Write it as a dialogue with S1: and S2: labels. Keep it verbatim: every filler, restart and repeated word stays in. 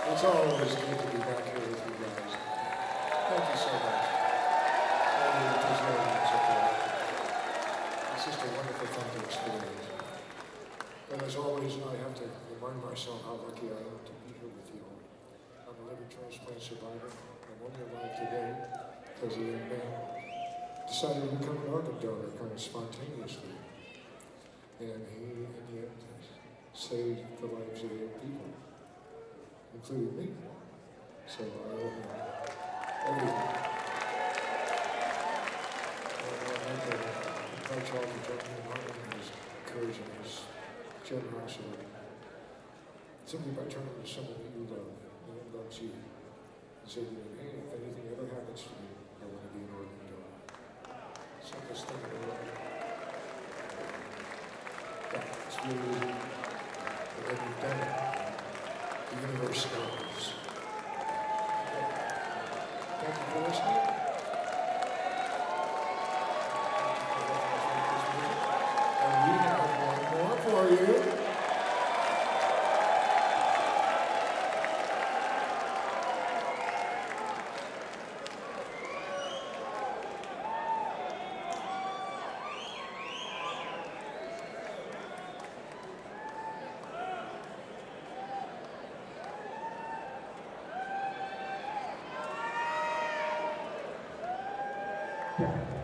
S1: It's always good to be back here with you guys. Thank you so much. All the enthusiasm and support. It's just a wonderful thing to experience. And as always, I have to remind myself how lucky I am to be here with you all. I'm a liver transplant survivor. I'm only alive today because a young man decided to become an organ donor kind of spontaneously. And he, in the end, saved the lives of eight people, including me. So I owe him everything. And I'd like to invite you all to join me in honoring his courage and his generosity. Simply by turning to someone that you love and that loves you and saying to them, hey, if anything ever happens to me, I want to be an organ donor. Simplest thing in the world. Yeah, it's really easy. But when you've done it, the universe knows. Thank you for listening. And we have one more for you. Yeah.